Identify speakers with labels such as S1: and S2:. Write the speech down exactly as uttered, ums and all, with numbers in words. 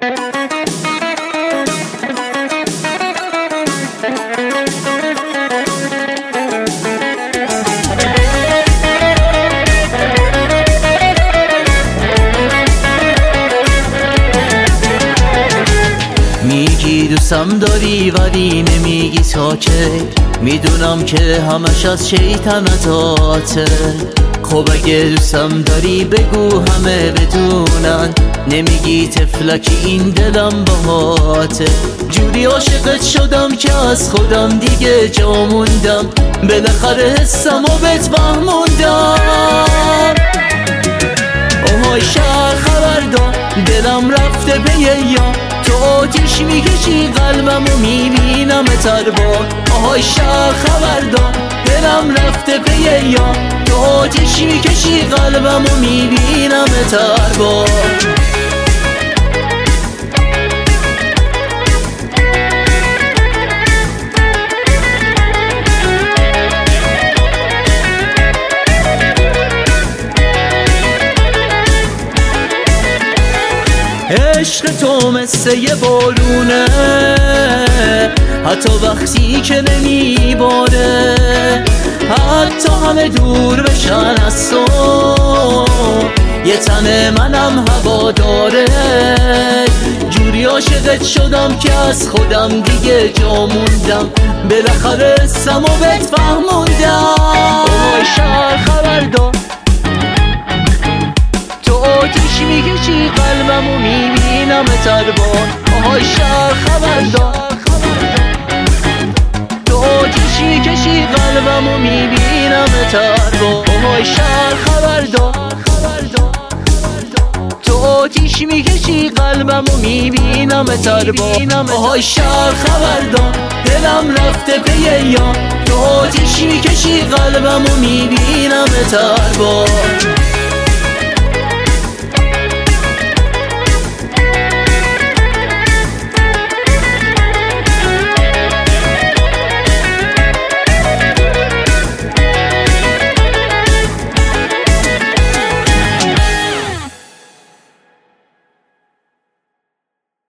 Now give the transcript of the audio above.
S1: میگی دوستم داری ولی نمیگی تا که میدونم که همش از شیطنتاته. خب اگه دوستم داری بگو همه بدونن، نمیگی تفلکی این دلم باهاته. جوری عاشقت شدم که از خودم دیگه جا موندم، بالاخره حسم و بهت فهموندم. آهای شهر خبردار دلم رفته به یا تو آتیش میکشی قلبم و میبینم تربار. آهای شهر خبردار دلم رفته به یا تو آتیش میکشی قلبم و میبینم تربار. عشق تو مثل یه بارونه، حتی وقتی که نمیباره، حتی همه دور بشن از تو یه تن منم هوا داره. جوری عاشقت شدم که از خودم دیگه جا موندم، بالاخره حسم و بهت فهموندم. اوه شهر خبردار تو آتیش میکشی قلبم و میبینم تربار. آهای شهر خبردار تو آتیش میکشی قلبم و میبینم تربار. آهای شهر خبردار تو آتیش میکشی قلبم و میبینم تربار. آهای شهر خبردار دلم رفته به یا تو آتیش میکشی قلبم و میبینم تربار.